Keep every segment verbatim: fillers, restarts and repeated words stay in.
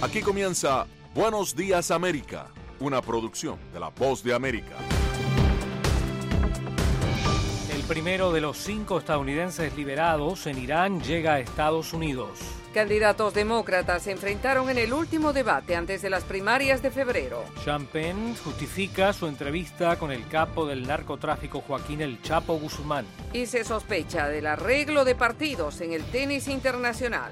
Aquí comienza Buenos Días América, una producción de La Voz de América. El primero de los cinco estadounidenses liberados en Irán llega a Estados Unidos. Candidatos demócratas se enfrentaron en el último debate antes de las primarias de febrero. Sean Penn justifica su entrevista con el capo del narcotráfico Joaquín El Chapo Guzmán. Y se sospecha del arreglo de partidos en el tenis internacional.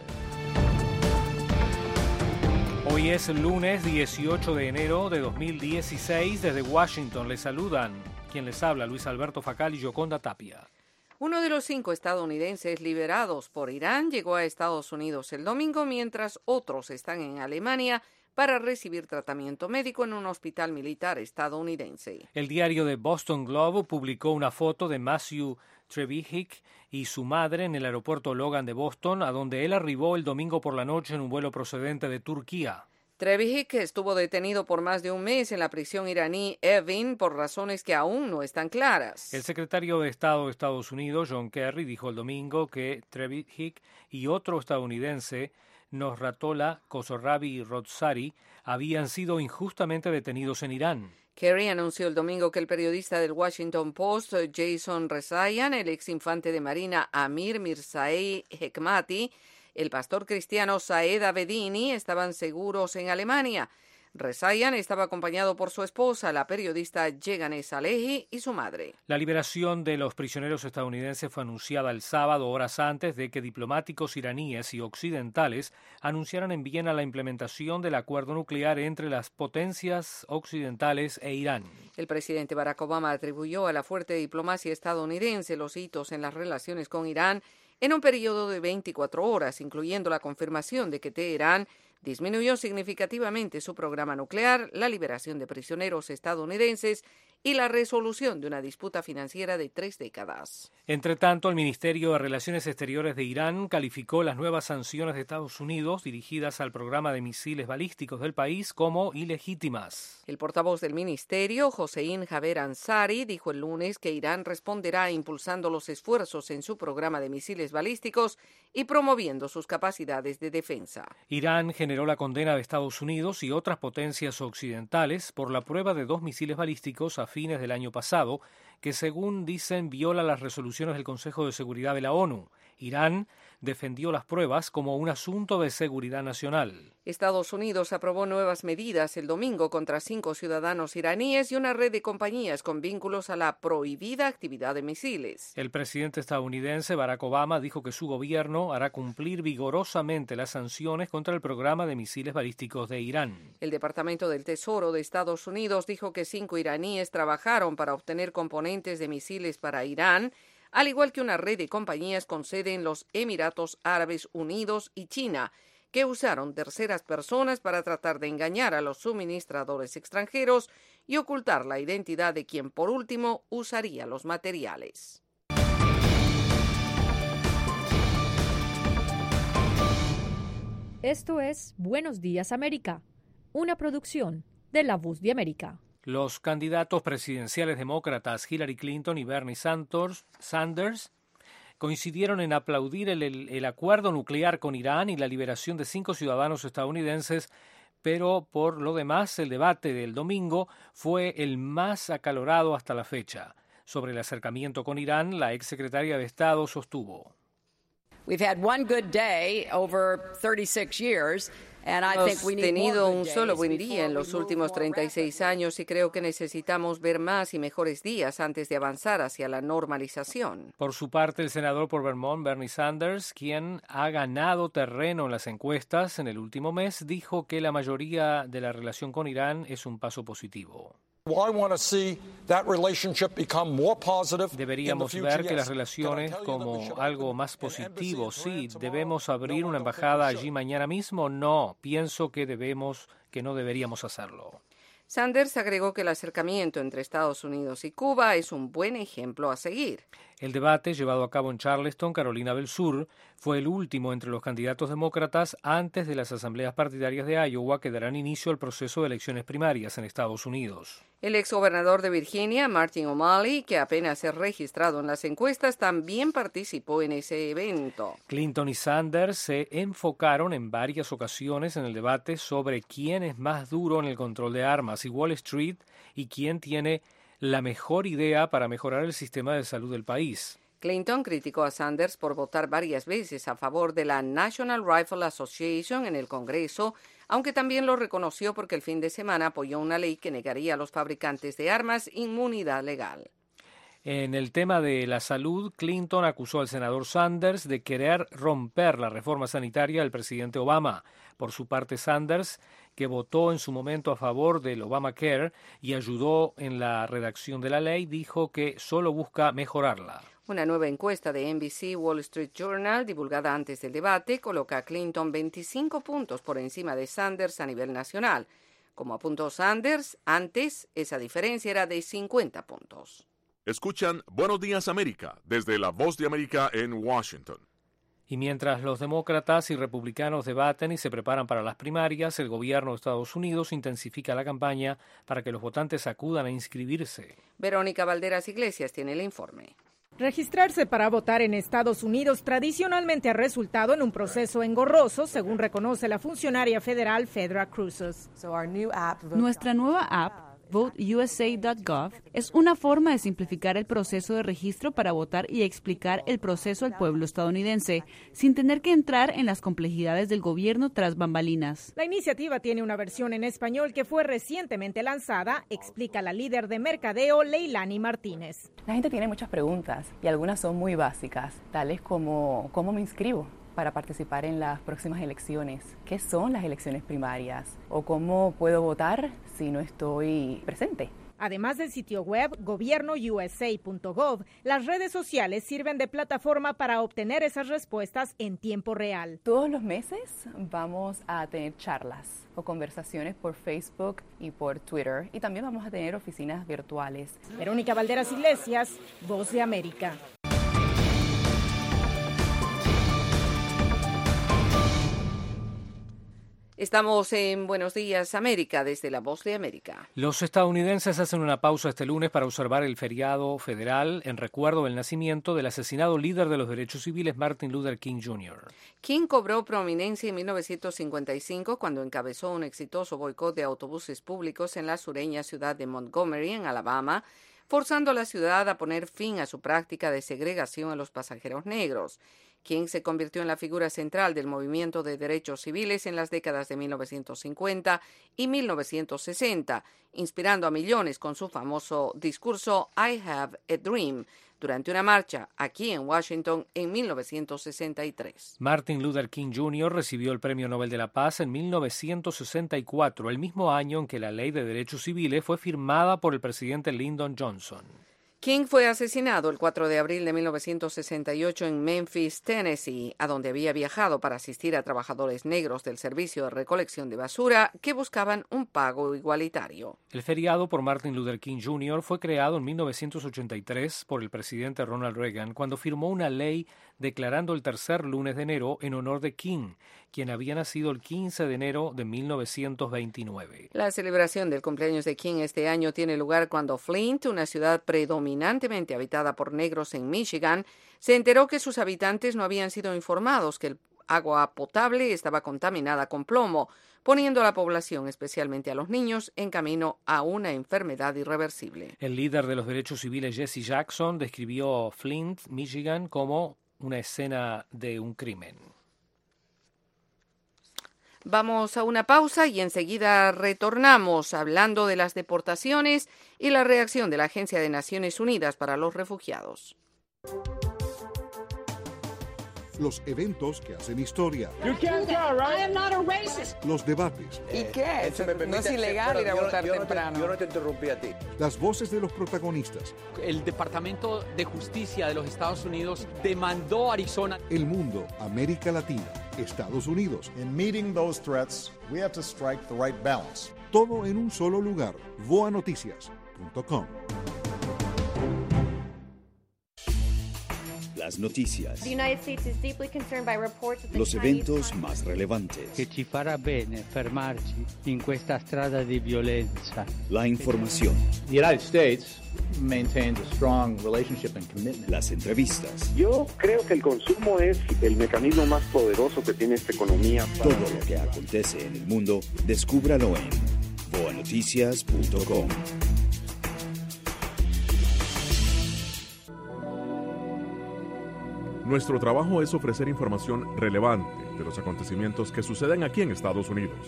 Hoy es lunes dieciocho de enero de dos mil dieciséis. Desde Washington les saludan quien les habla, Luis Alberto Facal y Yoconda Tapia. Uno de los cinco estadounidenses liberados por Irán llegó a Estados Unidos el domingo, mientras otros están en Alemania para recibir tratamiento médico en un hospital militar estadounidense. El diario The Boston Globe publicó una foto de Matthew Trevithick y su madre en el aeropuerto Logan de Boston, a donde él arribó el domingo por la noche en un vuelo procedente de Turquía. Trevithick estuvo detenido por más de un mes en la prisión iraní Evin por razones que aún no están claras. El secretario de Estado de Estados Unidos, John Kerry, dijo el domingo que Trevithick y otro estadounidense, Nosratollah Khosravi Rozari, habían sido injustamente detenidos en Irán. Kerry anunció el domingo que el periodista del Washington Post, Jason Rezaian, el ex infante de Marina Amir Mirzaei Hekmati, el pastor cristiano Saed Abedini estaban seguros en Alemania. Rezaian estaba acompañado por su esposa, la periodista Yeganeh Salehi, y su madre. La liberación de los prisioneros estadounidenses fue anunciada el sábado, horas antes de que diplomáticos iraníes y occidentales anunciaran en Viena la implementación del acuerdo nuclear entre las potencias occidentales e Irán. El presidente Barack Obama atribuyó a la fuerte diplomacia estadounidense los hitos en las relaciones con Irán en un periodo de veinticuatro horas, incluyendo la confirmación de que Teherán disminuyó significativamente su programa nuclear, la liberación de prisioneros estadounidenses y la resolución de una disputa financiera de tres décadas. Entre tanto, el Ministerio de Relaciones Exteriores de Irán calificó las nuevas sanciones de Estados Unidos dirigidas al programa de misiles balísticos del país como ilegítimas. El portavoz del ministerio, Hossein Jaber Ansari, dijo el lunes que Irán responderá impulsando los esfuerzos en su programa de misiles balísticos y promoviendo sus capacidades de defensa. Irán generó la condena de Estados Unidos y otras potencias occidentales por la prueba de dos misiles balísticos a fines del año pasado, que según dicen viola las resoluciones del Consejo de Seguridad de la ONU. Irán defendió las pruebas como un asunto de seguridad nacional. Estados Unidos aprobó nuevas medidas el domingo contra cinco ciudadanos iraníes y una red de compañías con vínculos a la prohibida actividad de misiles. El presidente estadounidense Barack Obama dijo que su gobierno hará cumplir vigorosamente las sanciones contra el programa de misiles balísticos de Irán. El Departamento del Tesoro de Estados Unidos dijo que cinco iraníes trabajaron para obtener componentes de misiles para Irán, al igual que una red de compañías con sede en los Emiratos Árabes Unidos y China, que usaron terceras personas para tratar de engañar a los suministradores extranjeros y ocultar la identidad de quien, por último, usaría los materiales. Esto es Buenos Días América, una producción de La Voz de América. Los candidatos presidenciales demócratas Hillary Clinton y Bernie Sanders, Sanders coincidieron en aplaudir el, el, el acuerdo nuclear con Irán y la liberación de cinco ciudadanos estadounidenses, pero por lo demás el debate del domingo fue el más acalorado hasta la fecha. Sobre el acercamiento con Irán, la exsecretaria de Estado sostuvo: We've had one good day over thirty-six years. Hemos tenido un solo buen día en los últimos treinta y seis años y creo que necesitamos ver más y mejores días antes de avanzar hacia la normalización. Por su parte, el senador por Vermont, Bernie Sanders, quien ha ganado terreno en las encuestas en el último mes, dijo que la mayoría de la relación con Irán es un paso positivo. Deberíamos ver que las relaciones como algo más positivo. Sí, ¿debemos abrir una embajada allí mañana mismo? No, pienso que debemos, que no deberíamos hacerlo. Sanders agregó que el acercamiento entre Estados Unidos y Cuba es un buen ejemplo a seguir. El debate, llevado a cabo en Charleston, Carolina del Sur, fue el último entre los candidatos demócratas antes de las asambleas partidarias de Iowa que darán inicio al proceso de elecciones primarias en Estados Unidos. El exgobernador de Virginia, Martin O'Malley, que apenas es registrado en las encuestas, también participó en ese evento. Clinton y Sanders se enfocaron en varias ocasiones en el debate sobre quién es más duro en el control de armas y Wall Street y quién tiene la mejor idea para mejorar el sistema de salud del país. Clinton criticó a Sanders por votar varias veces a favor de la National Rifle Association en el Congreso, aunque también lo reconoció porque el fin de semana apoyó una ley que negaría a los fabricantes de armas inmunidad legal. En el tema de la salud, Clinton acusó al senador Sanders de querer romper la reforma sanitaria del presidente Obama. Por su parte, Sanders, que votó en su momento a favor del Obamacare y ayudó en la redacción de la ley, dijo que solo busca mejorarla. Una nueva encuesta de N B C Wall Street Journal, divulgada antes del debate, coloca a Clinton veinticinco puntos por encima de Sanders a nivel nacional. Como apuntó Sanders, antes esa diferencia era de cincuenta puntos. Escuchan Buenos Días América desde La Voz de América en Washington. Y mientras los demócratas y republicanos debaten y se preparan para las primarias, el gobierno de Estados Unidos intensifica la campaña para que los votantes acudan a inscribirse. Verónica Valderas Iglesias tiene el informe. Registrarse para votar en Estados Unidos tradicionalmente ha resultado en un proceso engorroso, según reconoce la funcionaria federal Fedra Cruzos. Nuestra nueva app, vote u s a punto gov, es una forma de simplificar el proceso de registro para votar y explicar el proceso al pueblo estadounidense, sin tener que entrar en las complejidades del gobierno tras bambalinas. La iniciativa tiene una versión en español que fue recientemente lanzada, explica la líder de mercadeo Leilani Martínez. La gente tiene muchas preguntas y algunas son muy básicas, tales como ¿cómo me inscribo para participar en las próximas elecciones? ¿Qué son las elecciones primarias? ¿O cómo puedo votar si no estoy presente? Además del sitio web gobierno u s a punto gov, las redes sociales sirven de plataforma para obtener esas respuestas en tiempo real. Todos los meses vamos a tener charlas o conversaciones por Facebook y por Twitter, y también vamos a tener oficinas virtuales. Verónica Valderas Iglesias, Voz de América. Estamos en Buenos Días América, desde La Voz de América. Los estadounidenses hacen una pausa este lunes para observar el feriado federal en recuerdo del nacimiento del asesinado líder de los derechos civiles Martin Luther King junior King cobró prominencia en mil novecientos cincuenta y cinco cuando encabezó un exitoso boicot de autobuses públicos en la sureña ciudad de Montgomery, en Alabama, forzando a la ciudad a poner fin a su práctica de segregación a los pasajeros negros. King se convirtió en la figura central del movimiento de derechos civiles en las décadas de mil novecientos cincuenta y mil novecientos sesenta, inspirando a millones con su famoso discurso I Have a Dream durante una marcha aquí en Washington en mil novecientos sesenta y tres. Martin Luther King junior recibió el Premio Nobel de la Paz en mil novecientos sesenta y cuatro, el mismo año en que la Ley de Derechos Civiles fue firmada por el presidente Lyndon Johnson. King fue asesinado el cuatro de abril de mil novecientos sesenta y ocho en Memphis, Tennessee, a donde había viajado para asistir a trabajadores negros del servicio de recolección de basura que buscaban un pago igualitario. El feriado por Martin Luther King junior fue creado en mil novecientos ochenta y tres por el presidente Ronald Reagan cuando firmó una ley declarando el tercer lunes de enero en honor de King, quien había nacido el quince de enero de mil novecientos veintinueve. La celebración del cumpleaños de King este año tiene lugar cuando Flint, una ciudad predominantemente habitada por negros en Michigan, se enteró que sus habitantes no habían sido informados que el agua potable estaba contaminada con plomo, poniendo a la población, especialmente a los niños, en camino a una enfermedad irreversible. El líder de los derechos civiles Jesse Jackson describió Flint, Michigan, como una escena de un crimen. Vamos a una pausa y enseguida retornamos hablando de las deportaciones y la reacción de la Agencia de Naciones Unidas para los Refugiados. Los eventos que hacen historia. You can't go, right? I am not a racist. Los debates. ¿Y qué? No es ilegal ir a votar yo no temprano. Te, yo no te interrumpí a ti. Las voces de los protagonistas. El Departamento de Justicia de los Estados Unidos demandó a Arizona. El mundo, América Latina, Estados Unidos. In meeting those threats, we have to strike the right balance. Todo en un solo lugar. voa noticias punto com. Las noticias. Los eventos más relevantes. Che ci farà bene fermarci in questa strada di violenza. La información. The United States maintains a strong relationship and commitment. Las entrevistas. Yo creo que el consumo es el mecanismo más poderoso que tiene esta economía. Para... Todo lo que acontece en el mundo, descúbralo en boa noticias punto com. Nuestro trabajo es ofrecer información relevante de los acontecimientos que suceden aquí en Estados Unidos.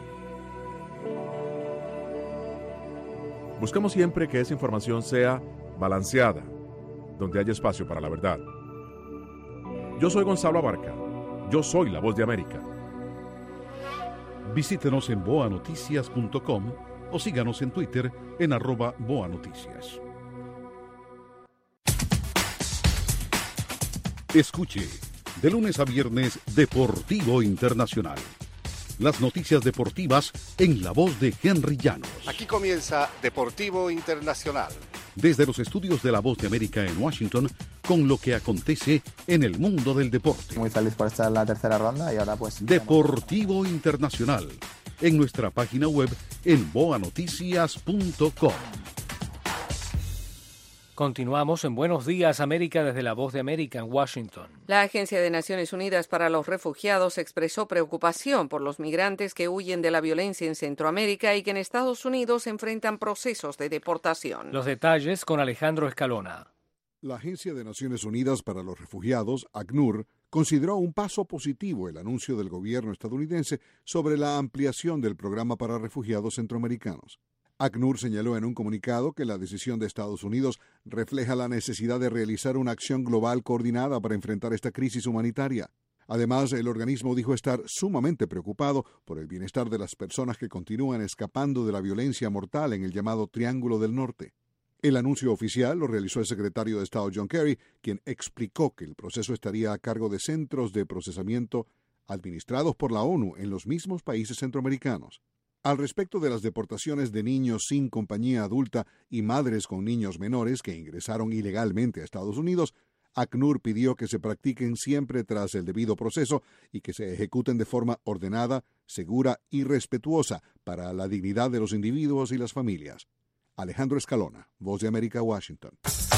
Buscamos siempre que esa información sea balanceada, donde haya espacio para la verdad. Yo soy Gonzalo Abarca. Yo soy la Voz de América. Visítenos en boa noticias punto com o síganos en Twitter en arroba boanoticias. Escuche, de lunes a viernes, Deportivo Internacional. Las noticias deportivas en la voz de Henry Llanos. Aquí comienza Deportivo Internacional. Desde los estudios de La Voz de América en Washington, con lo que acontece en el mundo del deporte. Muy feliz por estar en la tercera ronda y ahora pues... Deportivo Internacional, en nuestra página web en boa noticias punto com. Continuamos en Buenos Días América desde La Voz de América en Washington. La Agencia de Naciones Unidas para los Refugiados expresó preocupación por los migrantes que huyen de la violencia en Centroamérica y que en Estados Unidos enfrentan procesos de deportación. Los detalles con Alejandro Escalona. La Agencia de Naciones Unidas para los Refugiados, ACNUR, consideró un paso positivo el anuncio del gobierno estadounidense sobre la ampliación del programa para refugiados centroamericanos. ACNUR señaló en un comunicado que la decisión de Estados Unidos refleja la necesidad de realizar una acción global coordinada para enfrentar esta crisis humanitaria. Además, el organismo dijo estar sumamente preocupado por el bienestar de las personas que continúan escapando de la violencia mortal en el llamado Triángulo del Norte. El anuncio oficial lo realizó el secretario de Estado John Kerry, quien explicó que el proceso estaría a cargo de centros de procesamiento administrados por la ONU en los mismos países centroamericanos. Al respecto de las deportaciones de niños sin compañía adulta y madres con niños menores que ingresaron ilegalmente a Estados Unidos, ACNUR pidió que se practiquen siempre tras el debido proceso y que se ejecuten de forma ordenada, segura y respetuosa para la dignidad de los individuos y las familias. Alejandro Escalona, Voz de América, Washington.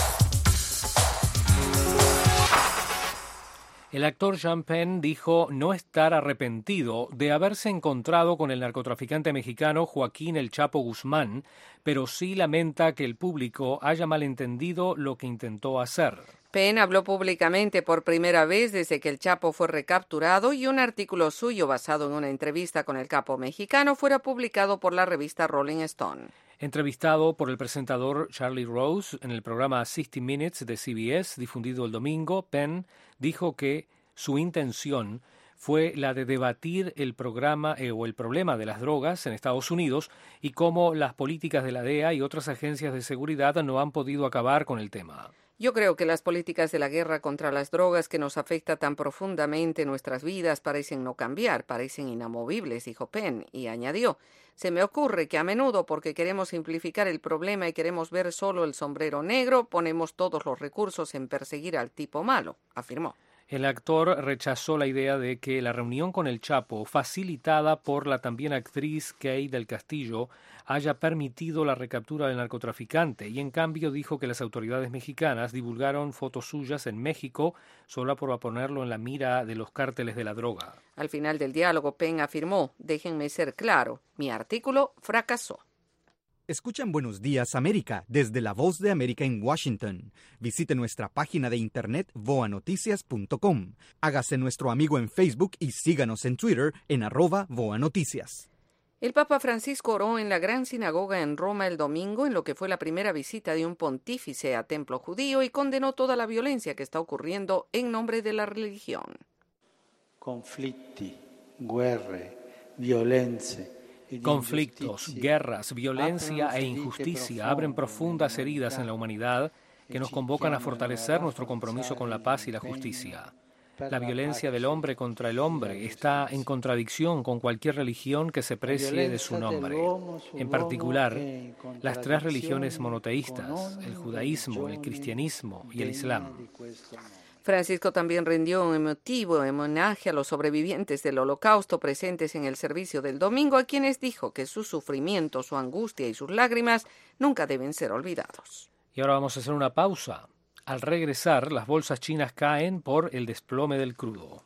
El actor Sean Penn dijo no estar arrepentido de haberse encontrado con el narcotraficante mexicano Joaquín El Chapo Guzmán, pero sí lamenta que el público haya malentendido lo que intentó hacer. Penn habló públicamente por primera vez desde que el Chapo fue recapturado y un artículo suyo basado en una entrevista con el capo mexicano fuera publicado por la revista Rolling Stone. Entrevistado por el presentador Charlie Rose en el programa sesenta Minutes de C B S, difundido el domingo, Penn dijo que su intención fue la de debatir el programa eh, o el problema de las drogas en Estados Unidos y cómo las políticas de la D E A y otras agencias de seguridad no han podido acabar con el tema. Yo creo que las políticas de la guerra contra las drogas que nos afecta tan profundamente en nuestras vidas parecen no cambiar, parecen inamovibles, dijo Penn, y añadió, se me ocurre que a menudo porque queremos simplificar el problema y queremos ver solo el sombrero negro, ponemos todos los recursos en perseguir al tipo malo, afirmó. El actor rechazó la idea de que la reunión con el Chapo, facilitada por la también actriz Kay del Castillo, haya permitido la recaptura del narcotraficante y en cambio dijo que las autoridades mexicanas divulgaron fotos suyas en México solo por ponerlo en la mira de los cárteles de la droga. Al final del diálogo, Penn afirmó, déjenme ser claro, mi artículo fracasó. Escuchan Buenos Días América desde La Voz de América en Washington. Visite nuestra página de internet boa noticias punto com. Hágase nuestro amigo en Facebook y síganos en Twitter en arroba boanoticias. El Papa Francisco oró en la Gran Sinagoga en Roma el domingo en lo que fue la primera visita de un pontífice a templo judío y condenó toda la violencia que está ocurriendo en nombre de la religión. Conflitti, guerre, violenze. Conflictos, guerras, violencia e injusticia abren profundas heridas en la humanidad que nos convocan a fortalecer nuestro compromiso con la paz y la justicia. La violencia del hombre contra el hombre está en contradicción con cualquier religión que se precie de su nombre. En particular, las tres religiones monoteístas, el judaísmo, el cristianismo y el islam. Francisco también rindió un emotivo homenaje a los sobrevivientes del Holocausto presentes en el servicio del domingo, a quienes dijo que su sufrimiento, su angustia y sus lágrimas nunca deben ser olvidados. Y ahora vamos a hacer una pausa. Al regresar, las bolsas chinas caen por el desplome del crudo.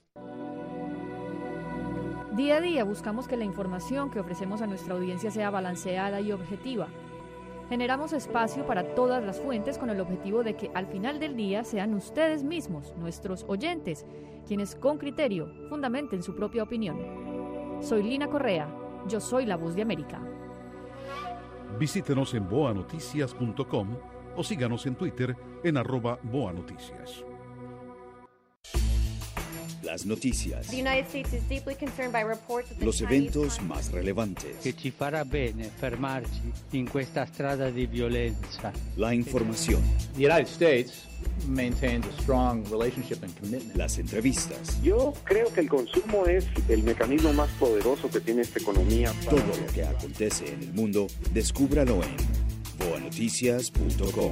Día a día buscamos que la información que ofrecemos a nuestra audiencia sea balanceada y objetiva. Generamos espacio para todas las fuentes con el objetivo de que al final del día sean ustedes mismos, nuestros oyentes, quienes con criterio fundamenten su propia opinión. Soy Lina Correa, yo soy la Voz de América. Visítenos en boa noticias punto com o síganos en Twitter en arroba boanoticias. Las noticias, los eventos más relevantes, che ci farà bene fermarci in questa strada di violenza. La información, The United States maintains a strong relationship and commitment. las entrevistas, Yo creo que el consumo es el mecanismo más poderoso que tiene esta economía. todo lo que acontece en el mundo, descúbralo en boa noticias punto com.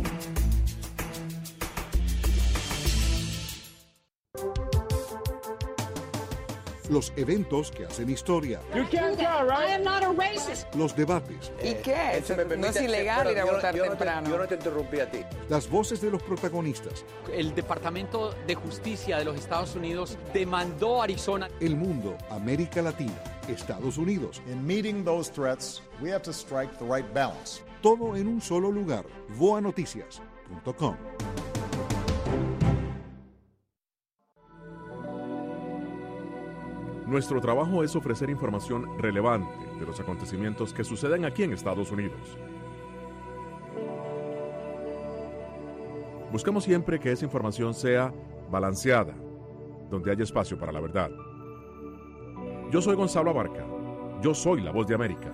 Los eventos que hacen historia. You can't tell, right? I am not a racist. Los debates. ¿Y qué? Si me no es ilegal ir a votar yo temprano. No te, yo no te interrumpí a ti. Las voces de los protagonistas. El Departamento de Justicia de los Estados Unidos demandó a Arizona. El mundo, América Latina, Estados Unidos. In meeting those threats, we have to strike the right balance. Todo en un solo lugar. boa noticias punto com. Nuestro trabajo es ofrecer información relevante de los acontecimientos que suceden aquí en Estados Unidos. Buscamos siempre que esa información sea balanceada, donde haya espacio para la verdad. Yo soy Gonzalo Abarca. Yo soy la Voz de América.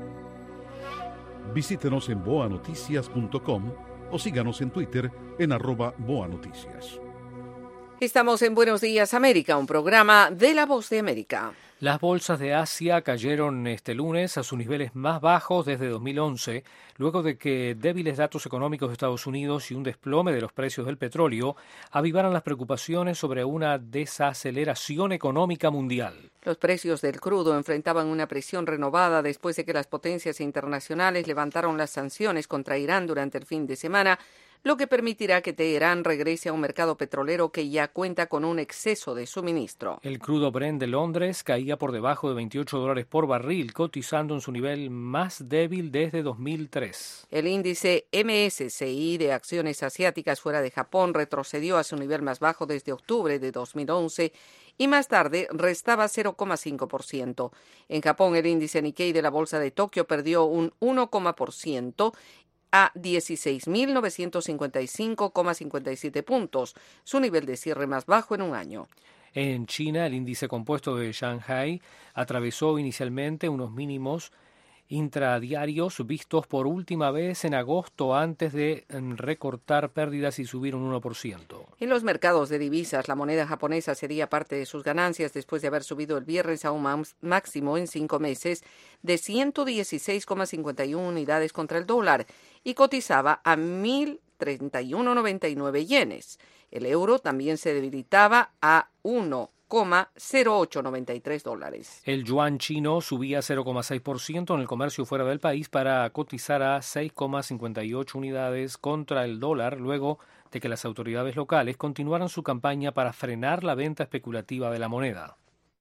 Visítenos en boa noticias punto com o síganos en Twitter en arroba boanoticias. Estamos en Buenos Días América, un programa de La Voz de América. Las bolsas de Asia cayeron este lunes a sus niveles más bajos desde dos mil once, luego de que débiles datos económicos de Estados Unidos y un desplome de los precios del petróleo avivaran las preocupaciones sobre una desaceleración económica mundial. Los precios del crudo enfrentaban una presión renovada después de que las potencias internacionales levantaron las sanciones contra Irán durante el fin de semana, lo que permitirá que Teherán regrese a un mercado petrolero que ya cuenta con un exceso de suministro. El crudo Brent de Londres caía por debajo de veintiocho dólares por barril, cotizando en su nivel más débil desde dos mil tres. El índice M S C I de acciones asiáticas fuera de Japón retrocedió a su nivel más bajo desde octubre de dos mil once y más tarde restaba cero coma cinco por ciento. En Japón, el índice Nikkei de la bolsa de Tokio perdió un uno coma uno por ciento a dieciséis mil novecientos cincuenta y cinco coma cincuenta y siete puntos, su nivel de cierre más bajo en un año. En China, el índice compuesto de Shanghai atravesó inicialmente unos mínimos intradiarios vistos por última vez en agosto antes de recortar pérdidas y subir un uno por ciento. En los mercados de divisas, la moneda japonesa cedía parte de sus ganancias después de haber subido el viernes a un máximo en cinco meses de ciento dieciséis coma cincuenta y uno unidades contra el dólar y cotizaba a mil treinta y uno coma noventa y nueve yenes. El euro también se debilitaba a uno coma cero ocho noventa y tres dólares. El yuan chino subía cero coma seis por ciento en el comercio fuera del país para cotizar a seis coma cincuenta y ocho unidades contra el dólar, luego de que las autoridades locales continuaran su campaña para frenar la venta especulativa de la moneda.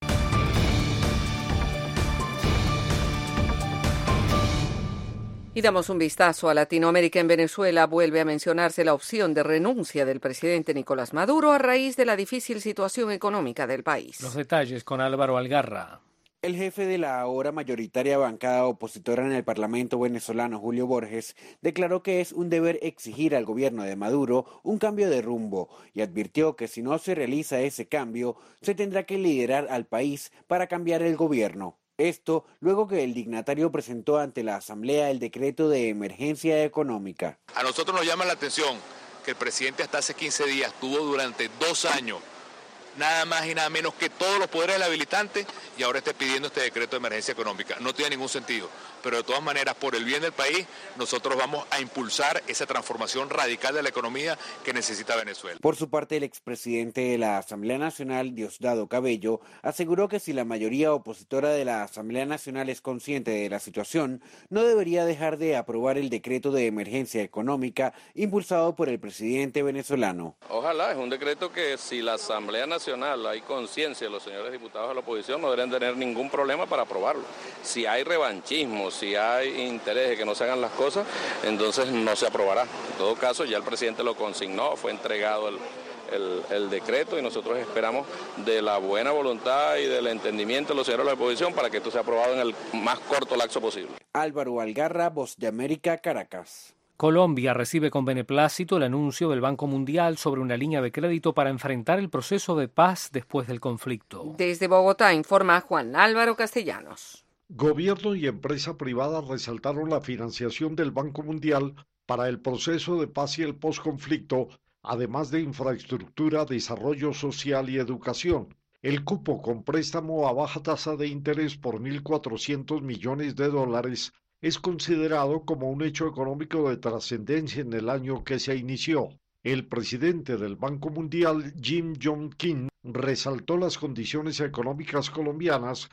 Y damos un vistazo a Latinoamérica. En Venezuela vuelve a mencionarse la opción de renuncia del presidente Nicolás Maduro a raíz de la difícil situación económica del país. Los detalles con Álvaro Algarra. El jefe de la ahora mayoritaria bancada opositora en el Parlamento venezolano, Julio Borges, declaró que es un deber exigir al gobierno de Maduro un cambio de rumbo y advirtió que si no se realiza ese cambio, se tendrá que liderar al país para cambiar el gobierno. Esto luego que el dignatario presentó ante la Asamblea el decreto de emergencia económica. A nosotros nos llama la atención que el presidente hasta hace quince días tuvo durante dos años nada más y nada menos que todos los poderes del habilitante y ahora esté pidiendo este decreto de emergencia económica. No tiene ningún sentido. pero de todas maneras, por el bien del país, nosotros vamos a impulsar esa transformación radical de la economía que necesita Venezuela. Por su parte, el expresidente de la Asamblea Nacional, Diosdado Cabello, aseguró que si la mayoría opositora de la Asamblea Nacional es consciente de la situación, no debería dejar de aprobar el decreto de emergencia económica impulsado por el presidente venezolano. Ojalá, es un decreto que si la Asamblea Nacional hay conciencia, los señores diputados de la oposición no deberían tener ningún problema para aprobarlo. Si hay revanchismo, si hay interés de que no se hagan las cosas, entonces no se aprobará. En todo caso, ya el presidente lo consignó, fue entregado el, el, el decreto y nosotros esperamos de la buena voluntad y del entendimiento de los señores de la oposición para que esto sea aprobado en el más corto lapso posible. Álvaro Algarra, Voz de América, Caracas. Colombia recibe con beneplácito el anuncio del Banco Mundial sobre una línea de crédito para enfrentar el proceso de paz después del conflicto. Desde Bogotá informa Juan Álvaro Castellanos. Gobierno y empresa privada resaltaron la financiación del Banco Mundial para el proceso de paz y el posconflicto, además de infraestructura, desarrollo social y educación. El cupo con préstamo a baja tasa de interés por mil cuatrocientos millones de dólares es considerado como un hecho económico de trascendencia en el año que se inició. El presidente del Banco Mundial, Jim Yong Kim, resaltó las condiciones económicas colombianas.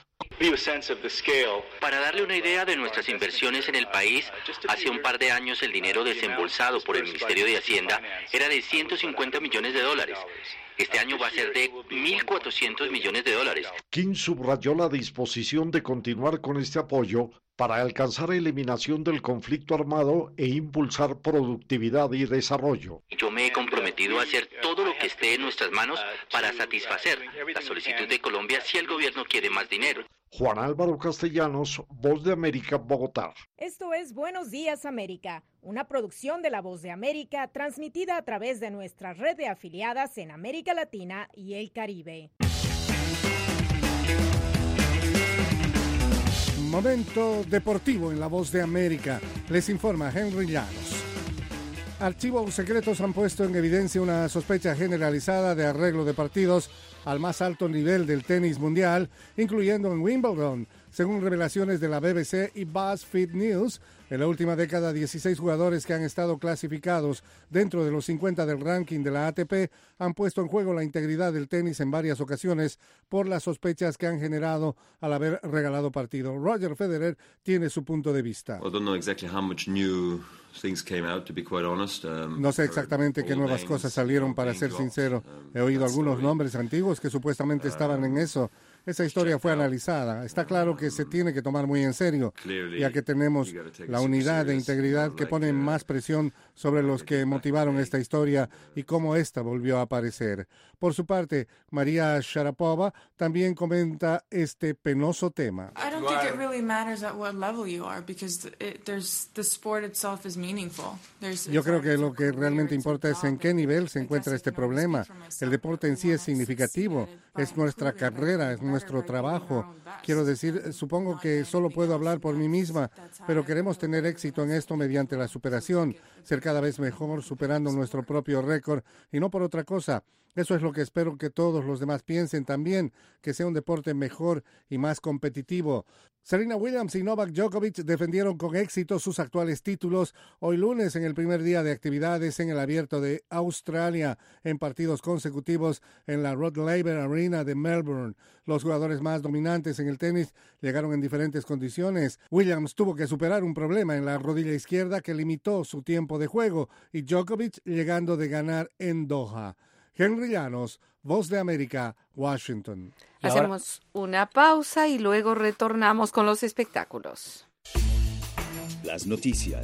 Para darle una idea de nuestras inversiones en el país, hace un par de años el dinero desembolsado por el Ministerio de Hacienda era de ciento cincuenta millones de dólares. Este año va a ser de mil cuatrocientos millones de dólares. Kim subrayó la disposición de continuar con este apoyo para alcanzar eliminación del conflicto armado e impulsar productividad y desarrollo. Yo me he comprometido a hacer todo lo que esté en nuestras manos para satisfacer la solicitud de Colombia si el gobierno quiere más dinero. Juan Álvaro Castellanos, Voz de América, Bogotá. Esto es Buenos Días América, una producción de La Voz de América transmitida a través de nuestra red de afiliadas en América Latina y el Caribe. Momento deportivo en La Voz de América. Les informa Henry Llanos. Archivos secretos han puesto en evidencia una sospecha generalizada de arreglo de partidos al más alto nivel del tenis mundial, incluyendo en Wimbledon. Según revelaciones de la B B C y BuzzFeed News, en la última década, dieciséis jugadores que han estado clasificados dentro de los cincuenta del ranking de la A T P han puesto en juego la integridad del tenis en varias ocasiones por las sospechas que han generado al haber regalado partido. Roger Federer tiene su punto de vista. No sé exactamente qué nuevas cosas salieron, para ser sincero. He oído algunos nombres antiguos que supuestamente estaban en eso. Esa historia fue analizada. Está claro que se tiene que tomar muy en serio, ya que tenemos la unidad de integridad que pone más presión sobre los que motivaron esta historia y cómo esta volvió a aparecer. Por su parte, María Sharapova también comenta este penoso tema. I don't think it really matters at what level you are, because it, there's the sport itself is meaningful. There's, Yo creo que lo que realmente importa es en qué nivel se encuentra este problema. El deporte en sí es significativo, es nuestra carrera, es nuestro trabajo. Quiero decir, supongo que solo puedo hablar por mí misma, pero queremos tener éxito en esto mediante la superación, ser cada vez mejor, superando nuestro propio récord y no por otra cosa. Eso es lo que espero que todos los demás piensen también, que sea un deporte mejor y más competitivo. Serena Williams y Novak Djokovic defendieron con éxito sus actuales títulos hoy lunes en el primer día de actividades en el Abierto de Australia, en partidos consecutivos en la Rod Laver Arena de Melbourne. Los jugadores más dominantes en el tenis llegaron en diferentes condiciones. Williams tuvo que superar un problema en la rodilla izquierda que limitó su tiempo de juego, y Djokovic llegando de ganar en Doha. Henry Llanos, Voz de América, Washington. Hacemos una pausa y luego retornamos con los espectáculos. Las noticias.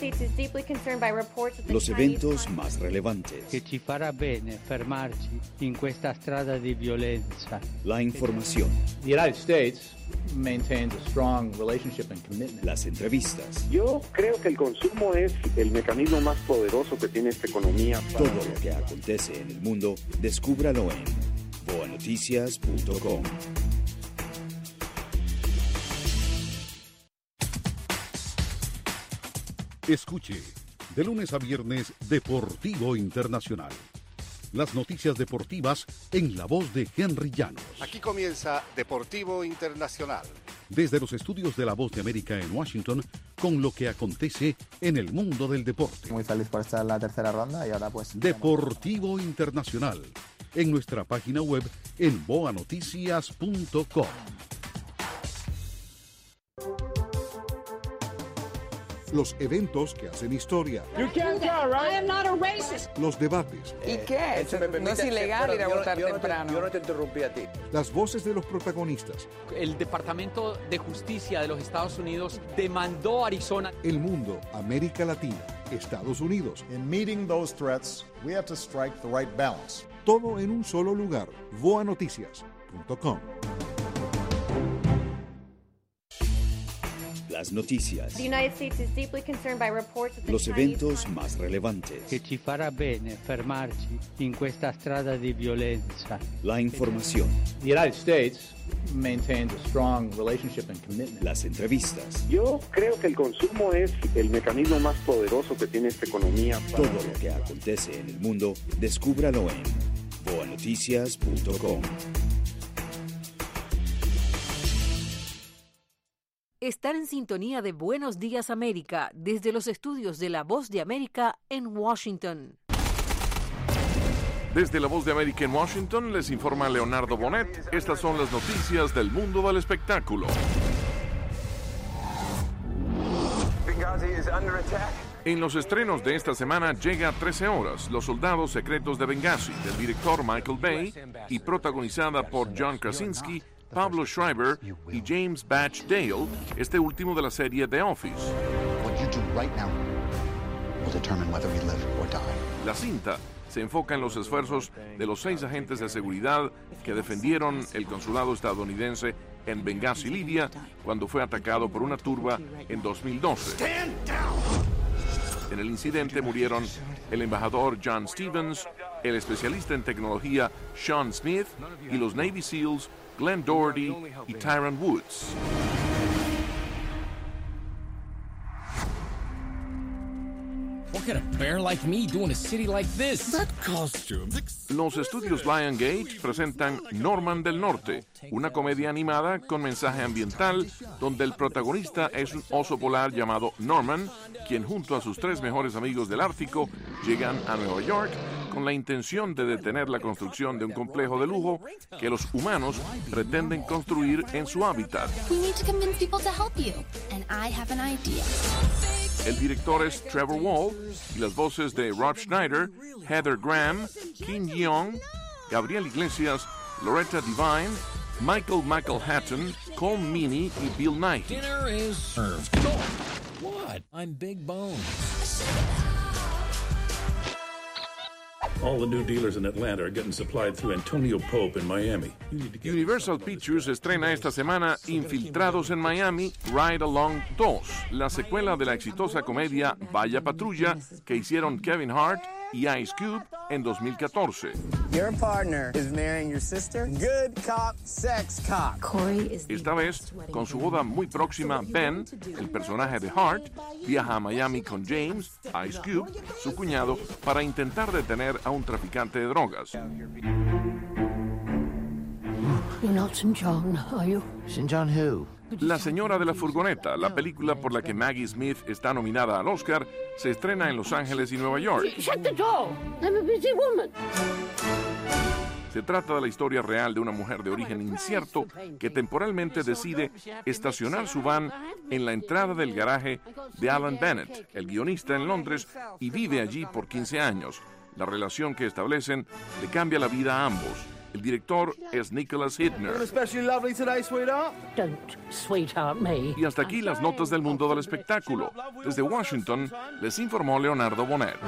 Los eventos más relevantes. Che ci farà bene fermarci in questa strada di violenza. La información. The United States maintains a strong relationship and commitment. Las entrevistas. Yo creo que el consumo es el mecanismo más poderoso que tiene esta economía. Todo lo que acontece en el mundo, descúbralo en boa noticias punto com. Escuche, de lunes a viernes, Deportivo Internacional. Las noticias deportivas en la voz de Henry Llanos. Aquí comienza Deportivo Internacional, desde los estudios de La Voz de América en Washington, con lo que acontece en el mundo del deporte. Muy feliz por estar en la tercera ronda y ahora pues... Deportivo Internacional, en nuestra página web en boa noticias punto com. Los eventos que hacen historia. You can't tell, right? I am not a racist. Los debates. ¿Y qué? No es ilegal ir a votar temprano. Yo no te interrumpí a ti. Las voces de los protagonistas. El Departamento de Justicia de los Estados Unidos demandó a Arizona. El mundo, América Latina, Estados Unidos. In meeting those threats, we have to strike the right balance. Todo en un solo lugar. boa noticias punto com. Las noticias. The United States is deeply concerned by reports that the Los Chinese eventos más relevantes. Che ci farà bene fermarci in questa strada di violenza. La información. The United States maintains a strong relationship and commitment. Las entrevistas. Yo creo que el consumo es el mecanismo más poderoso que tiene esta economía. Todo lo que acontece en el mundo, descúbralo en boa noticias punto com. Estar en sintonía de Buenos Días América desde los estudios de La Voz de América en Washington. Desde La Voz de América en Washington les informa Leonardo Bonet. Estas son las noticias del mundo del espectáculo. En los estrenos de esta semana llega trece horas, Los Soldados Secretos de Benghazi, del director Michael Bay y protagonizada por John Krasinski, Pablo Schreiber y James Batch Dale, este último de la serie The Office. La cinta se enfoca en los esfuerzos de los seis agentes de seguridad que defendieron el consulado estadounidense en Benghazi, Libia, cuando fue atacado por una turba en dos mil doce. En el incidente murieron el embajador John Stevens, el especialista en tecnología Sean Smith y los Navy SEALs Glenn Doherty y Tyron Woods. What could a bear like me do in a city like this? That costume. Los estudios Lionsgate presentan Norman del Norte, una comedia animada con mensaje ambiental donde el protagonista es un oso polar llamado Norman, quien junto a sus tres mejores amigos del Ártico llegan a Nueva York con la intención de detener la construcción de un complejo de lujo que los humanos pretenden construir en su hábitat. We need to convince people to help you, and I have an idea. El director es Trevor Wall y las voces de Rob Schneider, Heather Graham, Kim Yeong, Gabriel Iglesias, Loretta Devine, Michael McElhatton, Cole Meany y Bill Nighy. Dinner is served. What? I'm Big Bone. All the new dealers in Atlanta are getting supplied through Antonio Pope in Miami. Universal Pictures estrena esta semana Infiltrados en Miami, Ride Along dos, la secuela de la exitosa comedia Vaya Patrulla que hicieron Kevin Hart y Ice Cube en dos mil catorce. Your partner is marrying your sister. Good cop, sex cop. Esta vez, con su boda muy próxima, Ben, el personaje de Hart, viaja a Miami con James, Ice Cube, su cuñado, para intentar detener a un traficante de drogas. You're not Saint John, are you? Saint John who? La señora de la furgoneta, la película por la que Maggie Smith está nominada al Oscar, se estrena en Los Ángeles y Nueva York. Shut the door. I'm a busy woman. Se trata de la historia real de una mujer de origen incierto que temporalmente decide estacionar su van en la entrada del garaje de Alan Bennett, el guionista en Londres, y vive allí por quince años. La relación que establecen le cambia la vida a ambos. El director es Nicholas Hittner. Y hasta aquí las notas del mundo del espectáculo. Desde Washington, les informó Leonardo Bonet.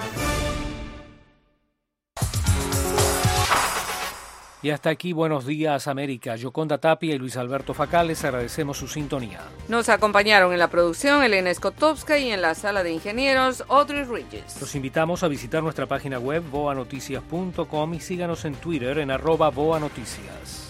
Y hasta aquí Buenos Días América. Yoconda Tapia y Luis Alberto Facal, les agradecemos su sintonía. Nos acompañaron en la producción Elena Skotowska y en la sala de ingenieros Audrey Ridges. Los invitamos a visitar nuestra página web boa noticias punto com y síganos en Twitter en arroba boa noticias.